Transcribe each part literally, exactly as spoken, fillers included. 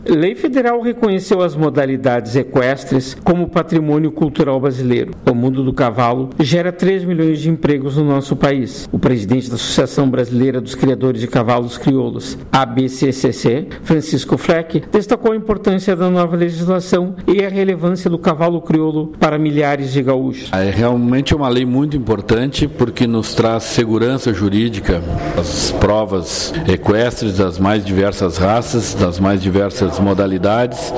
Lei federal reconheceu as modalidades equestres como patrimônio cultural brasileiro. O mundo do cavalo gera três milhões de empregos no nosso país. O presidente da Associação Brasileira dos Criadores de Cavalos Crioulos, A B C C C, Francisco Fleck, destacou a importância da nova legislação e a relevância do cavalo crioulo para milhares de gaúchos. É realmente uma lei muito importante porque nos traz segurança jurídica, as provas equestres das mais diversas raças, das mais diversas modalidades.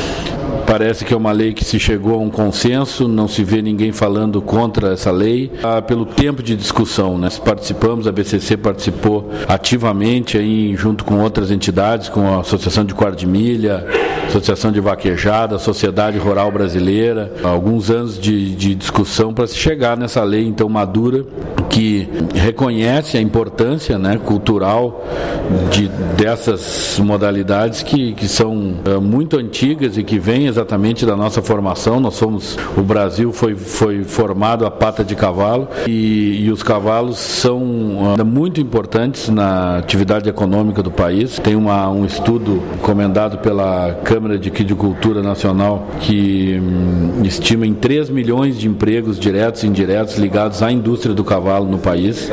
Parece que é uma lei que se chegou a um consenso, não se vê ninguém falando contra essa lei, ah, pelo tempo de discussão. Nós participamos, a B C C participou ativamente aí, junto com outras entidades, com a Associação de Quarto de Milha, Associação de Vaquejada, Sociedade Rural Brasileira, alguns anos de, de discussão para se chegar nessa lei então madura, que reconhece a importância, né, cultural de, dessas modalidades que, que são uh, muito antigas e que vêm exatamente da nossa formação. Nós somos, o Brasil foi, foi formado a pata de cavalo e, e os cavalos são uh, muito importantes na atividade econômica do país. Tem uma, um estudo encomendado pela Câmara de Quidicultura Nacional que um, estima em três milhões de empregos diretos e indiretos ligados à indústria do cavalo no país.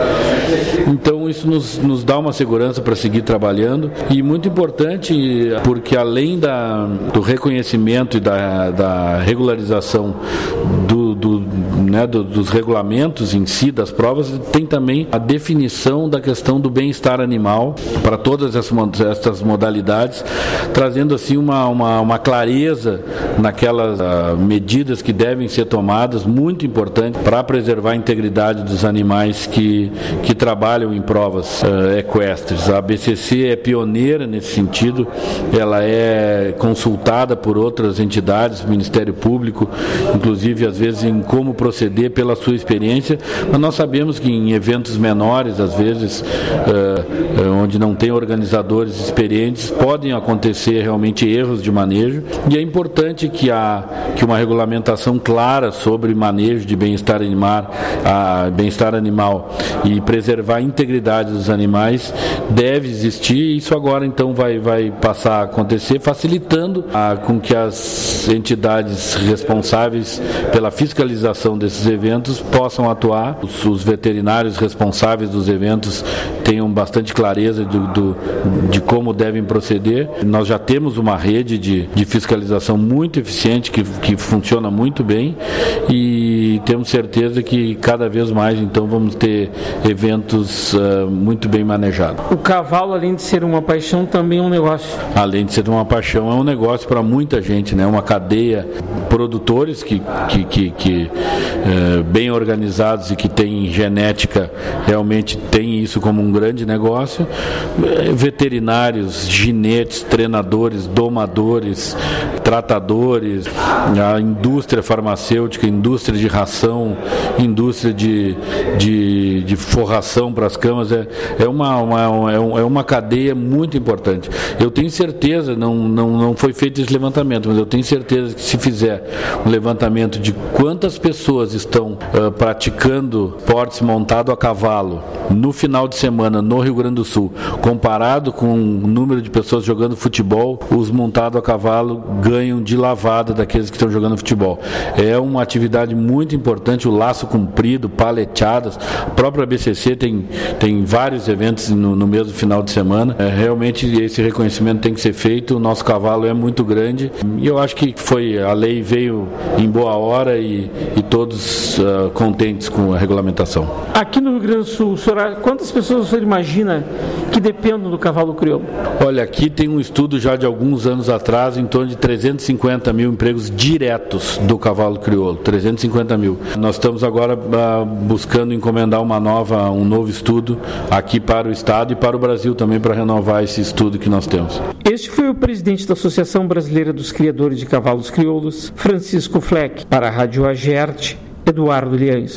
Então isso nos, nos dá uma segurança para seguir trabalhando e muito importante porque além da, do reconhecimento e da, da regularização do, do, né, do, dos regulamentos em si, das provas, tem também a definição da questão do bem-estar animal para todas essas modalidades, trazendo assim uma, uma, uma clareza naquelas uh, medidas que devem ser tomadas, muito importante para preservar a integridade dos animais que, que trabalham em provas uh, equestres. A B C C é pioneira nesse sentido, ela é consultada por outras entidades, Ministério Público, inclusive às vezes em como proceder pela sua experiência, mas nós sabemos que em eventos menores, às vezes, uh, uh, onde não tem organizadores experientes, podem acontecer realmente erros de manejo e é importante que, a, que uma regulamentação clara sobre manejo de bem-estar animal, a bem-estar animal e preservar a integridade dos animais deve existir. Isso agora então vai, vai passar a acontecer, facilitando a, com que as entidades responsáveis pela fiscalização desses eventos possam atuar. Os, os veterinários responsáveis dos eventos tenham bastante clareza do, do, de como devem proceder. Nós já temos uma rede de, de fiscalização muito eficiente que, que funciona muito bem e temos certeza que cada vez mais então vamos ter eventos uh, muito bem manejados. O cavalo, além de ser uma paixão, também é um negócio. Além de ser uma paixão, é um negócio para muita gente, né? Uma cadeia, produtores que, que, que, que uh, bem organizados e que têm genética, realmente têm isso como um grande negócio. Uh, veterinários, ginetes, treinadores, domadores, tratadores, a indústria farmacêutica, indústria de ração, indústria de, de, de forração para as camas, é, é, uma, uma, é uma cadeia muito importante. Eu tenho certeza, não, não, não foi feito esse levantamento, mas eu tenho certeza que se fizer um levantamento de quantas pessoas estão uh, praticando esportes montado a cavalo no final de semana no Rio Grande do Sul, comparado com o número de pessoas jogando futebol, os montados a cavalo ganham de lavada daqueles que estão jogando futebol. É uma atividade muito importante, o laço comprido, paleteadas. A própria B C C tem, tem vários eventos no, no mesmo final de semana. É, realmente esse reconhecimento tem que ser feito. O nosso cavalo é muito grande e eu acho que foi, a lei veio em boa hora e, e todos uh, contentes com a regulamentação. Aqui no Rio Grande do Sul, senhora, quantas pessoas você imagina que dependem do cavalo crioulo? Olha, aqui tem um estudo já de alguns anos atrás, em torno de trezentos e cinquenta mil empregos diretos do cavalo crioulo, trezentos e cinquenta mil. Nós estamos agora uh, buscando encomendar uma nova, um novo estudo aqui para o Estado e para o Brasil também, para renovar esse estudo que nós temos. Este foi o presidente da Associação Brasileira dos Criadores de Cavalos Crioulos, Francisco Fleck. Para a Rádio Agerte, Eduardo Liães.